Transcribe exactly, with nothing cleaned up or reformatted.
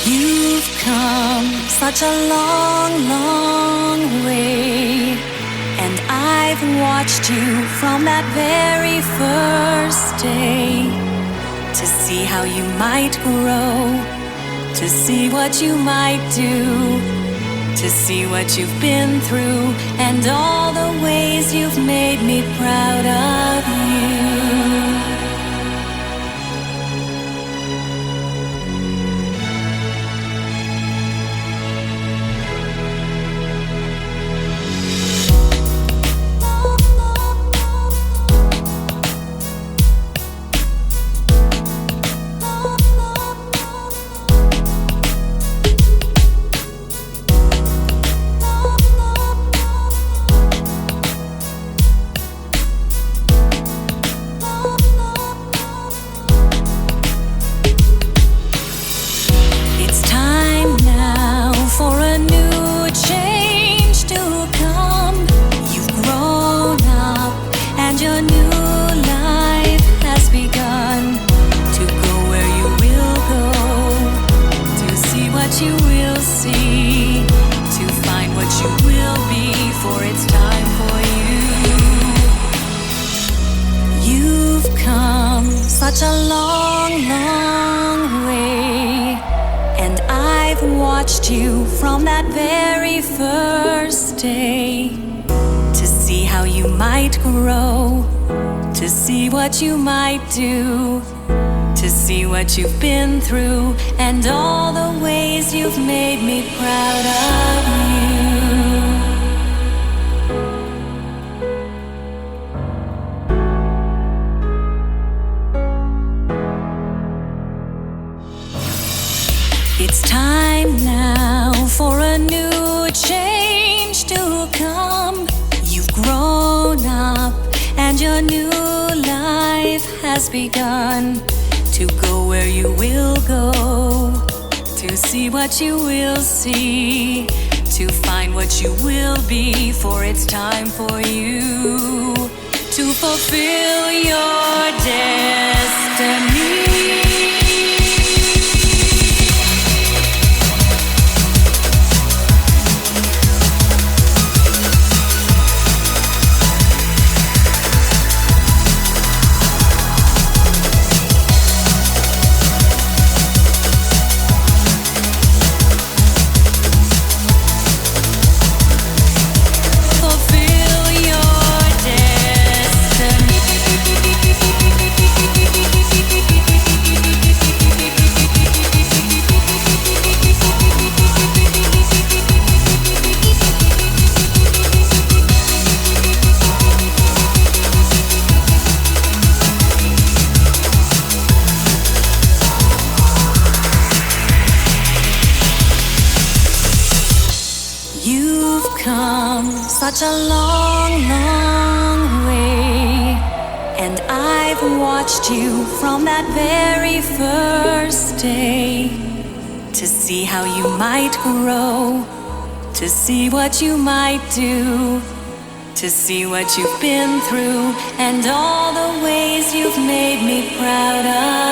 You've come such a long, long way, and I've watched you from that very first day, to see how you might grow, to see what you might do, to see what you've been through, and all the ways you've made me proud of you. Such a long, long way, and I've watched you from that very first day, to see how you might grow, to see what you might do, to see what you've been through, and all the ways you've made me proud of you. It's time now for a new change to come. You've grown up and your new life has begun, to go where you will go, to see what you will see, to find what you will be, for it's time for you to fulfill your destiny. You've come such a long, long way, and I've watched you from that very first day, to see how you might grow, to see what you might do, to see what you've been through, and all the ways you've made me proud of